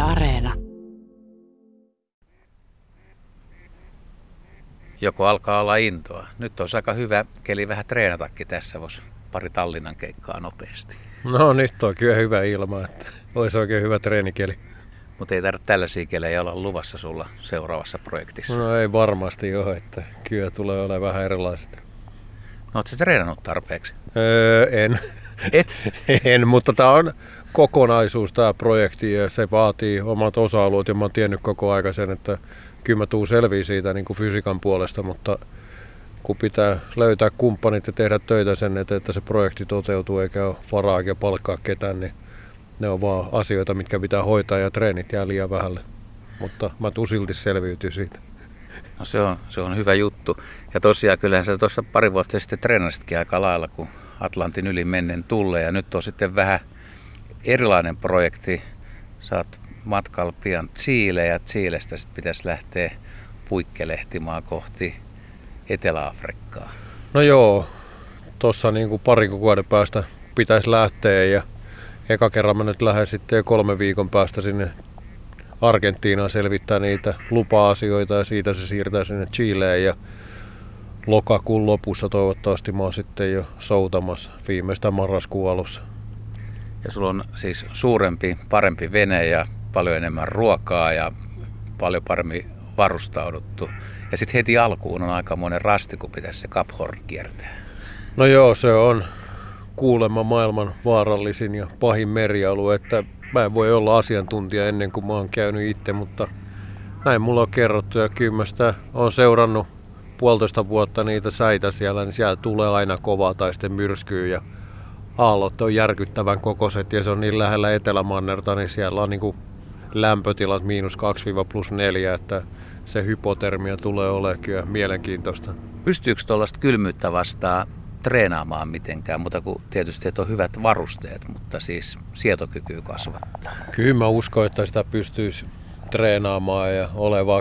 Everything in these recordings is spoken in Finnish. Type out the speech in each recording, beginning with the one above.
Areena. Joko alkaa olla intoa. Nyt olisi aika hyvä keli vähän treenatakin tässä, voisi pari Tallinnan keikkaa nopeasti. No nyt on kyllä hyvä ilma, että olisi oikein hyvä treenikeli. Mutta ei tarvitse tällaisia kelejä olla luvassa sulla seuraavassa projektissa. No ei varmasti ole, että kyllä tulee olemaan vähän erilaiset. No ootko sä treenannut tarpeeksi? En. Et? En, mutta tämä on kokonaisuus tämä projekti ja se vaatii omat osa-alueet ja mä oon tiennyt koko aika sen, että kyllä mä tuun selviä siitä niin kuin fysiikan puolesta, mutta kun pitää löytää kumppanit ja tehdä töitä sen eteen, että se projekti toteutuu eikä ole varaa eikä palkkaa ketään, niin ne on vaan asioita, mitkä pitää hoitaa ja treenit jää liian vähälle. Mutta mä tuun silti selviytyä siitä. No se on hyvä juttu. Ja tosiaan kyllähän sä tuossa pari vuotta sitten treenasitkin aika lailla, kun Atlantin yli mennen tulee. Ja nyt on sitten vähän erilainen projekti. Sä oot matkalla pian Chileen ja Chilestä sitten pitäisi lähteä puikkelehtimaan kohti Etelä-Afrikkaa. No joo, tuossa niin kuin parin kuukauden päästä pitäisi lähteä ja eka kerran mä nyt lähden sitten 3 viikon päästä sinne Argentiinaan selvittää niitä lupa-asioita ja siitä se siirtää sinne Chileen ja lokakuun lopussa toivottavasti mä oon sitten jo soutamassa viimeistään marraskuun alussa. Ja sulla on siis suurempi, parempi vene ja paljon enemmän ruokaa ja paljon paremmin varustauduttu. Ja sitten heti alkuun on aikamoinen rasti, kun pitäisi se Cap Horn kiertää. No joo, se on kuulemma maailman vaarallisin ja pahin merialue, että mä en voi olla asiantuntija ennen kuin mä oon käynyt itse, mutta näin mulla on kerrottu ja kyllä mä sitä oon seurannut 1,5 vuotta niitä säitä siellä, niin siellä tulee aina kovaa tai sitten myrskyy ja aallot on järkyttävän kokoiset ja se on niin lähellä Etelämannerta, niin siellä on niinku lämpötilat -2–+4, että se hypotermia tulee olemaan kyllä mielenkiintoista. Pystyykö tuollaista kylmyyttä vastaan treenaamaan mitenkään, mutta kun tietysti että on hyvät varusteet, mutta siis sietokykyä kasvattaa? Kyllä mä uskon, että sitä pystyisi treenaamaan ja olevaa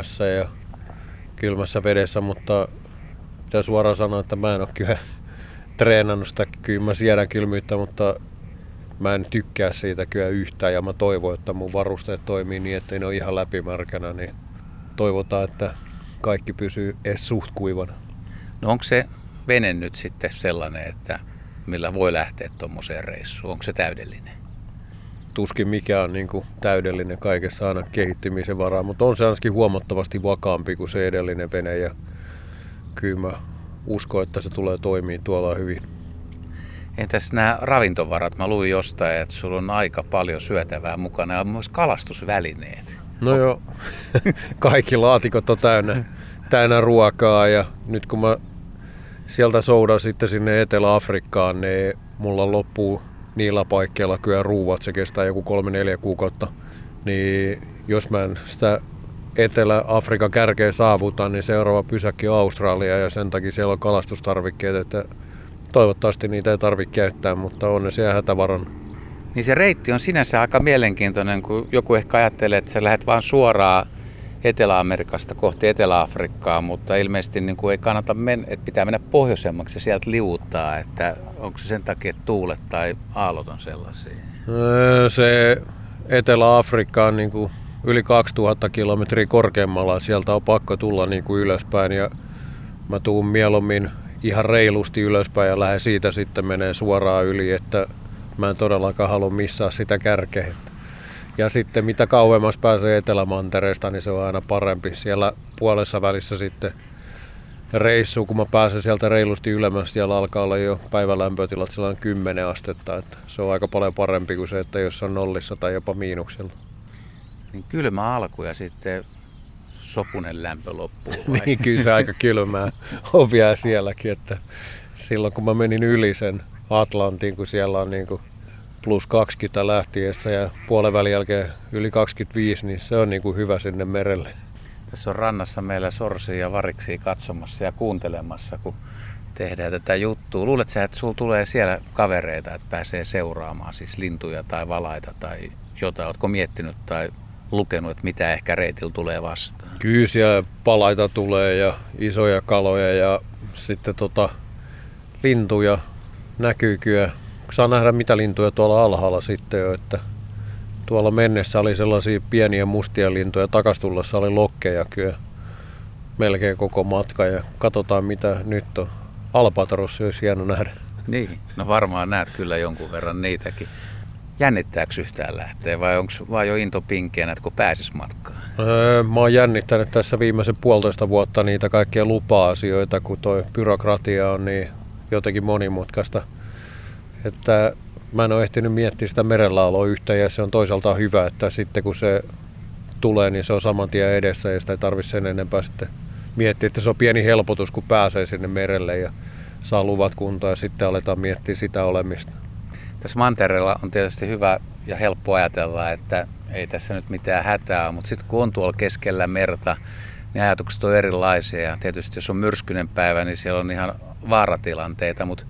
kylmässä vedessä, mutta pitää suoraan sanoa, että mä en ole kyllä treenannut sitä. Kyllä mä siedän kylmyyttä, mutta mä en tykkää siitä kyllä yhtään ja mä toivon, että mun varusteet toimii niin, ettei ne ole ihan läpimärkänä, niin toivotaan, että kaikki pysyy edes suht kuivana. No onko se vene nyt sitten sellainen, että millä voi lähteä tuommoiseen reissuun? Onko se täydellinen? Tuskin mikään on niin kuin täydellinen, kaikessa aina kehittymisen varaa, mutta on se ainakin huomattavasti vakaampi kuin se edellinen vene ja kyllä mä uskon, että se tulee toimii tuolla hyvin. Entäs nämä ravintovarat? Mä luin jostain, että sulla on aika paljon syötävää mukana ja myös kalastusvälineet. No joo, kaikki laatikot on täynnä ruokaa ja nyt kun mä sieltä soudan sitten sinne Etelä-Afrikkaan, niin mulla loppuu niillä paikkeilla kyllä ruuat, se kestää joku 3-4 kuukautta. Niin jos mä en sitä Etelä-Afrikan kärkeä saavuta, niin seuraava pysäkki on Australia ja sen takia siellä on kalastustarvikkeet, että toivottavasti niitä ei tarvitse käyttää, mutta on ne siellä hätävaran. Niin se reitti on sinänsä aika mielenkiintoinen, kun joku ehkä ajattelee, että sä lähdet vaan suoraan Etelä-Amerikasta kohti Etelä-Afrikkaa, mutta ilmeisesti niin kuin ei kannata mennä, että pitää mennä pohjoisemmaksi ja sieltä liuuttaa, että onko se sen takia, että tuulet tai aallot on sellaisia? Se Etelä-Afrikka on niin kuin yli 2000 kilometriä korkeammalla, sieltä on pakko tulla niin kuin ylöspäin ja mä tuun mieluummin ihan reilusti ylöspäin ja lähden siitä sitten menee suoraan yli, että mä en todellakaan halua missaa sitä kärkeä. Ja sitten mitä kauemmas pääsee Etelämantereesta, niin se on aina parempi. Siellä puolessa välissä sitten reissu, kun mä pääsen sieltä reilusti ylemmäs, siellä alkaa olla jo päivälämpötilat sellainen 10 astetta. Että se on aika paljon parempi kuin se, että jos on nollissa tai jopa miinuksella. Niin kylmä alku ja sitten sopunen lämpö loppuu. Niin kyllä se aika kylmää on vielä sielläkin. Että silloin kun mä menin yli sen Atlantin, kun siellä on niin kuin +20 lähtiessä ja puolen välin jälkeen yli 25, niin se on niin kuin hyvä sinne merelle. Tässä on rannassa meillä sorsia ja variksia katsomassa ja kuuntelemassa, kun tehdään tätä juttua. Luuletko sä, että sulla tulee siellä kavereita, että pääsee seuraamaan siis lintuja tai valaita tai jotain? Ootko miettinyt tai lukenut, että mitä ehkä reitillä tulee vastaan? Kyllä siellä valaita tulee ja isoja kaloja ja sitten lintuja näkyy kyllä. Saa nähdä mitä lintuja tuolla alhaalla sitten jo, että tuolla mennessä oli sellaisia pieniä mustia lintuja, takastullessa oli lokkeja kyllä melkein koko matka ja katsotaan mitä nyt on. Albatrossi olisi hieno nähdä. Niin, no varmaan näet kyllä jonkun verran niitäkin. Jännittääkö yhtään lähteä vai onko vaan jo into pinkiä, että kun pääsis matkaan? Mä oon jännittänyt tässä viimeisen 1,5 vuotta niitä kaikkia lupa-asioita, kun toi byrokratia on niin jotenkin monimutkaista. Että mä en ole ehtinyt miettiä sitä merellaoloa yhtään ja se on toisaalta hyvä, että sitten kun se tulee, niin se on saman tien edessä ja sitä ei tarvitse sen enempää sitten miettiä, että se on pieni helpotus, kun pääsee sinne merelle ja saa luvat kuntoon ja sitten aletaan miettiä sitä olemista. Tässä mantereella on tietysti hyvä ja helppo ajatella, että ei tässä nyt mitään hätää ole, mutta sitten kun on tuolla keskellä merta, niin ajatukset on erilaisia ja tietysti jos on myrskyinen päivä, niin siellä on ihan vaaratilanteita, mutta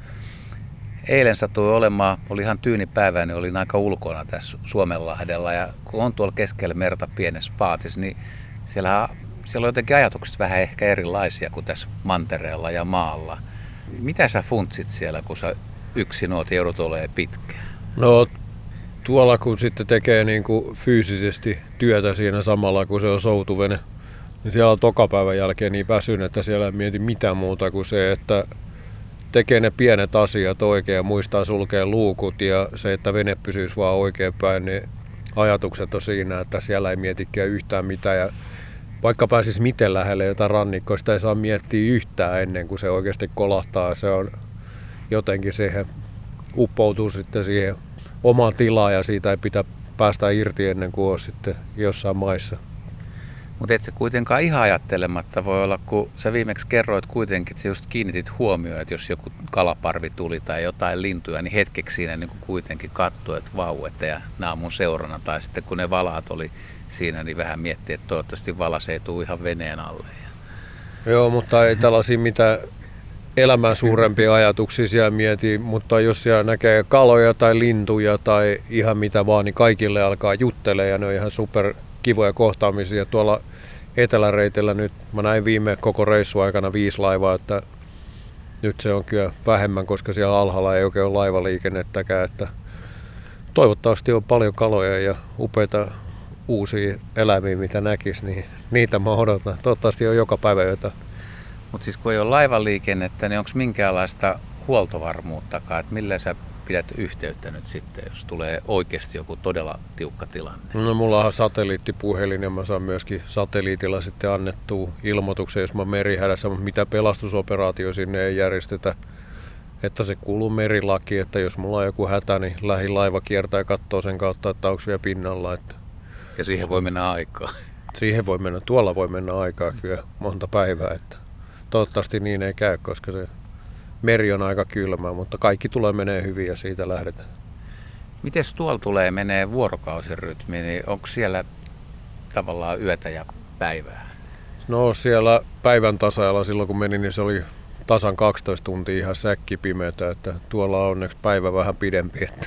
eilen sattui olemaan, oli ihan tyyni päivä, niin olin aika ulkona tässä Suomenlahdella ja kun on tuolla keskellä merta pienessä paatissa, niin siellä on jotenkin ajatukset vähän ehkä erilaisia kuin tässä mantereella ja maalla. Mitä sä funtsit siellä, kun sä yksin oot joudut olemaan pitkään? No tuolla kun sitten tekee niin kuin fyysisesti työtä siinä samalla kun se on soutuvene, niin siellä on tokapäivän jälkeen niin väsynyt, että siellä ei mieti mitään muuta kuin se, että tekee ne pienet asiat oikein ja muistaa sulkea luukut ja se, että vene pysyisi vaan oikein päin, niin ajatukset on siinä, että siellä ei mietikään yhtään mitään. Ja vaikka pääsisi miten lähelle jotain rannikkoa, sitä ei saa miettiä yhtään ennen kuin se oikeasti kolahtaa. Se on jotenkin siihen, uppoutuu sitten siihen omaan tilaan ja siitä ei pitää päästä irti ennen kuin on sitten jossain maissa. Mutta et se kuitenkaan ihan ajattelematta voi olla, kun sä viimeksi kerroit kuitenkin, että sä just kiinnitit huomioon, että jos joku kalaparvi tuli tai jotain lintuja, niin hetkeksi siinä niin kuitenkin katsoi, että vau, että ja nämä on mun seurana. Tai sitten kun ne valaat oli siinä, niin vähän miettii, että toivottavasti valas ei tule ihan veneen alle. Joo, mutta ei tällaisia mitään elämää suurempia ajatuksia siellä mieti, mutta jos siellä näkee kaloja tai lintuja tai ihan mitä vaan, niin kaikille alkaa juttelemaan ja ne on ihan super kivoja kohtaamisia. Tuolla eteläreitillä nyt, mä näin viime koko reissun aikana 5 laivaa, että nyt se on kyllä vähemmän, koska siellä alhaalla ei oikein ole laivaliikennettäkään. Että toivottavasti on paljon kaloja ja upeita uusia eläimiä, mitä näkisi, niin niitä mä odotan. Toivottavasti on joka päivä jotain. Mutta siis kun ei ole laivaliikennettä, niin onko minkäänlaista huoltovarmuuttakaan, että millä sä pidät yhteyttä nyt sitten, jos tulee oikeasti joku todella tiukka tilanne? No mulla on satelliittipuhelin ja mä saan myöskin satelliitilla sitten annettua ilmoituksen, jos mä oon merihädässä, mutta mitä pelastusoperaatio sinne ei järjestetä. Että se kuuluu merilaki, että jos mulla on joku hätä, niin lähilaiva kiertää ja katsoo sen kautta, että onko vielä pinnalla. Että ja siihen voi mennä aikaa. Siihen voi mennä, tuolla voi mennä aikaa kyllä monta päivää. Että toivottavasti niin ei käy, koska se meri on aika kylmää, mutta kaikki tulee menee hyvin ja siitä lähdetään. Mites tuolla menee vuorokausirytmi, niin onko siellä tavallaan yötä ja päivää? No siellä päivän tasajalla silloin kun menin, niin se oli tasan 12 tuntia ihan säkkipimeätä, että tuolla on onneksi päivä vähän pidempi, että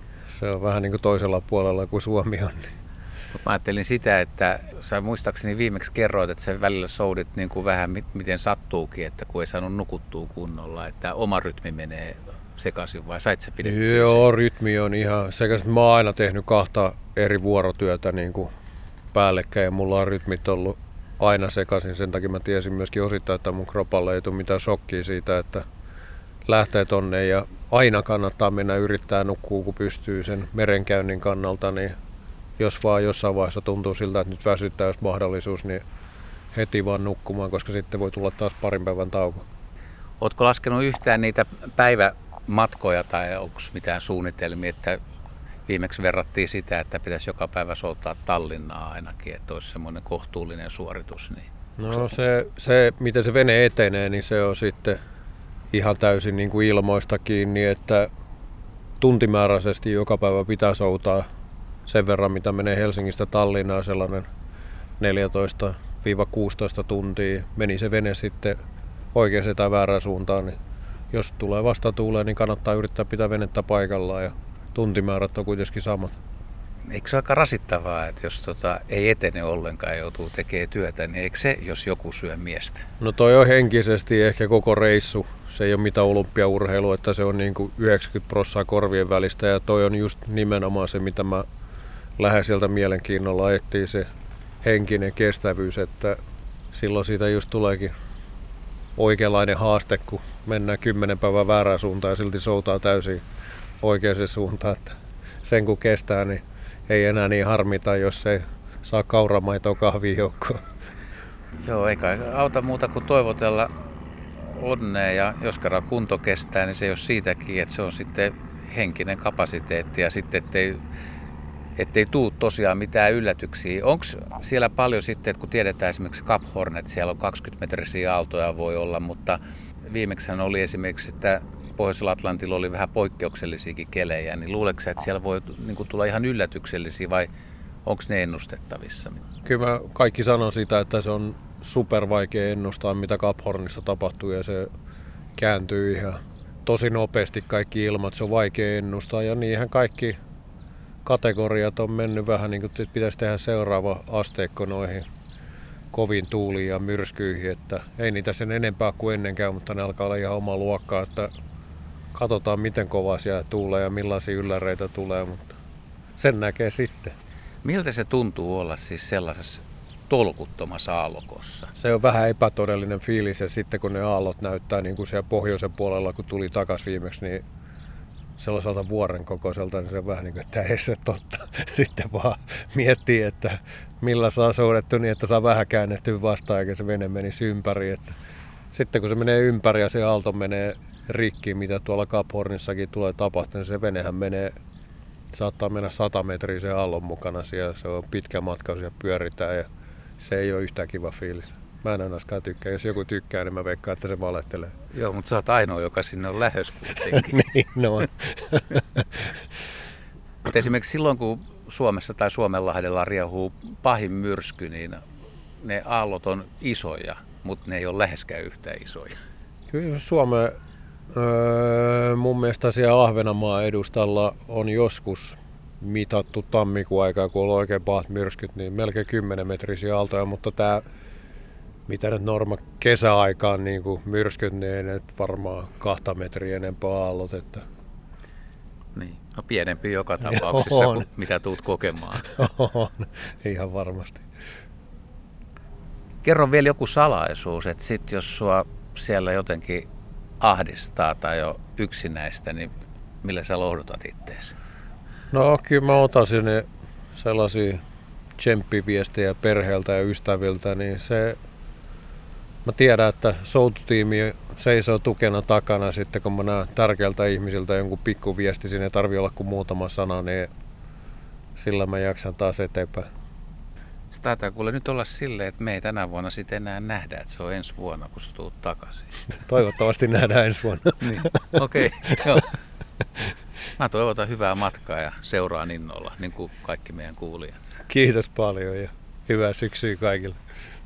se on vähän niin kuin toisella puolella kuin Suomi on. Mä ajattelin sitä, että sä muistaakseni viimeksi kerroit, että sä välillä soudit niin kuin vähän miten sattuukin, että kun ei saanut nukuttua kunnolla, että oma rytmi menee sekaisin vai sait sä pidettyä? Joo, rytmi on ihan sekaisin. Mä oon aina tehnyt 2 eri vuorotyötä niin kuin päällekkäin ja mulla on rytmit ollut aina sekaisin. Sen takia mä tiesin myöskin osittain, että mun kropalle ei tule mitään shokkia siitä, että lähtee tonne ja aina kannattaa mennä yrittää nukkua, kun pystyy sen merenkäynnin kannalta, niin jos vaan jossain vaiheessa tuntuu siltä, että nyt väsyttää, jos mahdollisuus, niin heti vaan nukkumaan, koska sitten voi tulla taas parin päivän tauko. Ootko laskenut yhtään niitä päivämatkoja tai onko mitään suunnitelmia, että viimeksi verrattiin sitä, että pitäisi joka päivä soutaa Tallinnaa ainakin, että olisi semmoinen kohtuullinen suoritus. Niin no se, miten se vene etenee, niin se on sitten ihan täysin niin kuin ilmoista kiinni, että tuntimääräisesti joka päivä pitää soutaa sen verran, mitä menee Helsingistä Tallinnaan, sellainen 14-16 tuntia. Meni se vene sitten oikeaan tai väärään suuntaan, niin jos tulee vastatuuleen, niin kannattaa yrittää pitää venettä paikallaan ja tuntimäärät on kuitenkin samat. Eikö se ole aika rasittavaa, että jos ei etene ollenkaan ja joutuu tekemään työtä, niin eikö se, jos joku syö miestä? No toi on henkisesti ehkä koko reissu. Se ei ole mitään olympiaurheilua, että se on niin kuin 90% korvien välistä ja toi on just nimenomaan se, mitä mä läheiseltä mielenkiinnolla etsii se henkinen kestävyys, että silloin siitä just tuleekin oikeanlainen haaste, kun mennään 10 päivää väärään suuntaan ja silti soutaa täysin oikeaan suuntaan. Että sen kun kestää, niin ei enää niin harmita, jos ei saa kauramaitoa kahviin joukkoon. Joo, eikä auta muuta kuin toivotella onnea, ja jos kerran kunto kestää, niin se ei ole siitäkin, että se on sitten henkinen kapasiteetti ja sitten ettei tule tosiaan mitään yllätyksiä. Onko siellä paljon sitten, että kun tiedetään esimerkiksi Cap Hornet, siellä on 20-metrisiä aaltoja voi olla, mutta viimeksihän oli esimerkiksi, että Pohjoisella Atlantilla oli vähän poikkeuksellisiakin kelejä, niin luuletko, että siellä voi niin tulla ihan yllätyksellisiä vai onko ne ennustettavissa? Kyllä mä kaikki sanon sitä, että se on super vaikea ennustaa, mitä Cap Hornissa tapahtuu, ja se kääntyy ihan tosi nopeasti kaikki ilmat, se on vaikea ennustaa, ja niinhän kaikki kategoriat on mennyt vähän niin kuin pitäisi tehdä seuraava asteikko noihin koviin tuuliin ja myrskyihin, että ei niitä sen enempää kuin ennenkään, mutta ne alkaa olla ihan oma luokkaa, että katsotaan miten kovaa siellä tuulee ja millaisia ylläreitä tulee, mutta sen näkee sitten. Miltä se tuntuu olla siis sellaisessa tolkuttomassa aallokossa? Se on vähän epätodellinen fiilis, ja sitten kun ne aallot näyttää niin kuin siellä pohjoisen puolella, kun tuli takaisin viimeksi, niin sellaiselta vuoren kokoiselta, niin se on vähän niin kuin, että ei se totta. Sitten vaan miettii, että millä saa soudettu niin, että saa vähän käännettyä vastaan, eikä se vene menisi ympäri. Että sitten kun se menee ympäri ja se aalto menee rikki, mitä tuolla Cap Hornissakin tulee tapahtumaan, niin se venehän saattaa mennä 100 metriä sen aallon mukana siellä. Se on pitkä matka, siellä pyöritään ja se ei ole yhtään kiva fiilis. Mä en ainakaan tykkää. Jos joku tykkää, niin mä veikkaan, että se valehtelee. Joo, mutta sä oot ainoa, joka sinne on lähes kuitenkin. Niin, no. Mutta esimerkiksi silloin, kun Suomessa tai Suomenlahdella riehuu pahin myrsky, niin ne aallot on isoja, mutta ne ei ole läheskään yhtä isoja. Kyllä Suomen mun mielestä siellä Ahvenanmaan edustalla on joskus mitattu tammikuun aikaa, kun on oikein pahat myrskyt, niin melkein 10 metrisiä aaltoja, mutta tämä mitä nyt norma kesäaikaan niin kuin myrskyt, niin ei ne varmaan 2 metriä enempää aallot. Että niin, no pienempi joka tapauksessa kuin mitä tuut kokemaan. On, ihan varmasti. Kerro vielä joku salaisuus, että sit jos sua siellä jotenkin ahdistaa tai jo yksinäistä, niin millä sä lohdutat itteesi? No kyllä mä otan sinne sellaisia tsemppiviestejä perheeltä ja ystäviltä, niin mä tiedän, että soututiimi seisoo tukena takana sitten, kun mä näen tärkeältä ihmisiltä jonkun pikku viesti, siinä ei tarvitse olla kuin muutama sana, niin sillä mä jaksan taas eteenpäin. Se taitaa kuule nyt olla silleen, että me ei tänä vuonna sitten enää nähdä, että se on ensi vuonna, kun sä tuut takaisin. Toivottavasti nähdään ensi vuonna. Niin. Okei, joo. Mä toivotan hyvää matkaa ja seuraan innolla, niin kuin kaikki meidän kuulijat. Kiitos paljon ja hyvää syksyä kaikille.